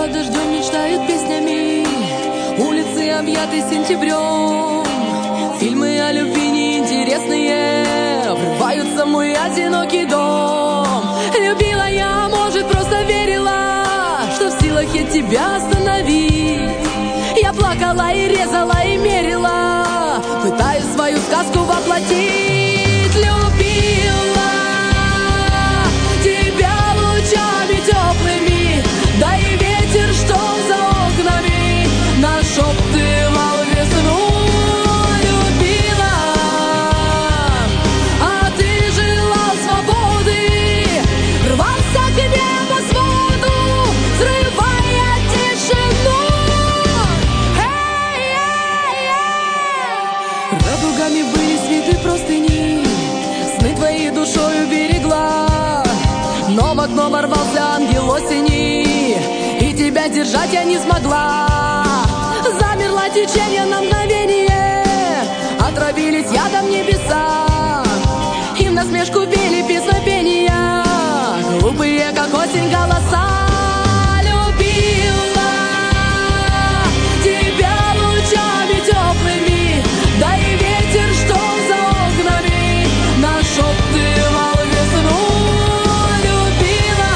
под дождем мечтают песнями, улицы объяты сентябрем. Фильмы о любви неинтересные врываются в мой одинокий дом. Любила я, может, просто верила, что в силах я тебя остановить. Я плакала и резала и мерила, пытаюсь свою сказку воплотить. Любила тебя лучами теплыми, да и ветер, что за окнами нашептывал весну. Любила, а ты желал свободы, рвался к небосводу, взрывая тишину. Радугами были свиты простыни, сны твои душою берегла. Но в окно ворвался ангел осени, и тебя держать я не смогла. Замерло течение на мгновение, отравились ядом небеса, и в насмешку пели песнопения, глупые, как осень, голоса. Любила тебя лучами теплыми, да и ветер, что за окнами нашептывал весну. Любила,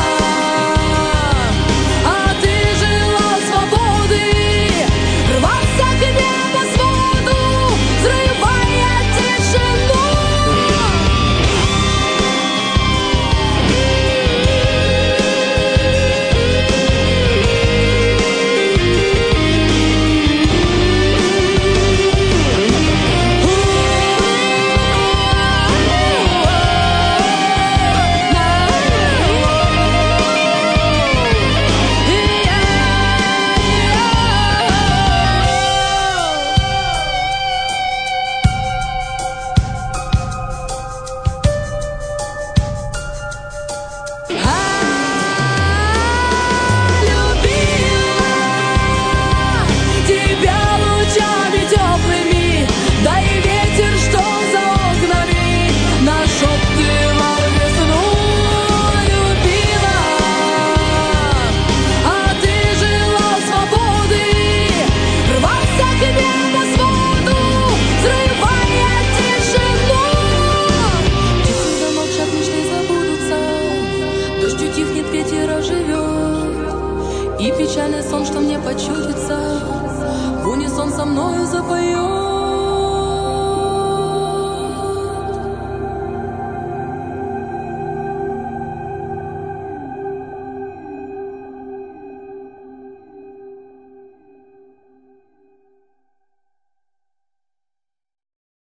а ты желал свободы, рвался к небосводу, взрывая тишину. И печальный сон, что мне почудится, в унисон со мною запоет.